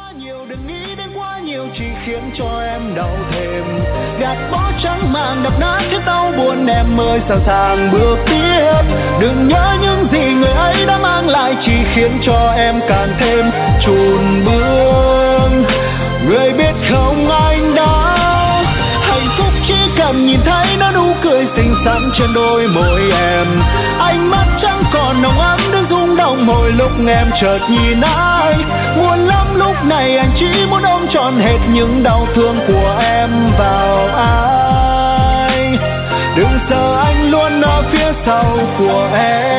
nhiều, đừng nghĩ đến quá nhiều, chỉ khiến cho em đau thêm. Gạt bỏ trắng màng đập nát chiếc đau buồn, em ơi sẵn sàng bước tiếp. Đừng nhớ những gì người ấy đã mang lại, chỉ khiến cho em càng thêm chùn bước. Người biết không, anh đau hạnh phúc chỉ cần nhìn thấy nó nụ cười xinh xắn trên đôi môi em. Ánh mắt chẳng còn nồng ấm đứng rung động mỗi lúc em chợt nhìn anh. Buồn lắm lúc này anh chỉ muốn ôm trọn hết những đau thương của em vào anh. Đừng sợ anh luôn ở phía sau của em.